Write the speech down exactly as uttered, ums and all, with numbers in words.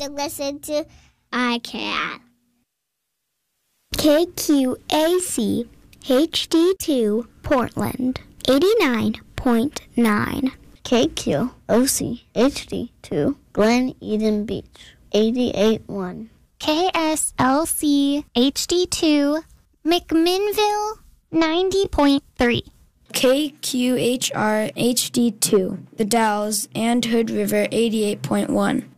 to listen to I Can. K Q A C H D two Portland, eighty-nine point nine. K Q O C H D two Glen Eden Beach, eighty-eight point one. K S L C H D two McMinnville, ninety point three. K Q H R H D two The Dalles and Hood River, eighty-eight point one.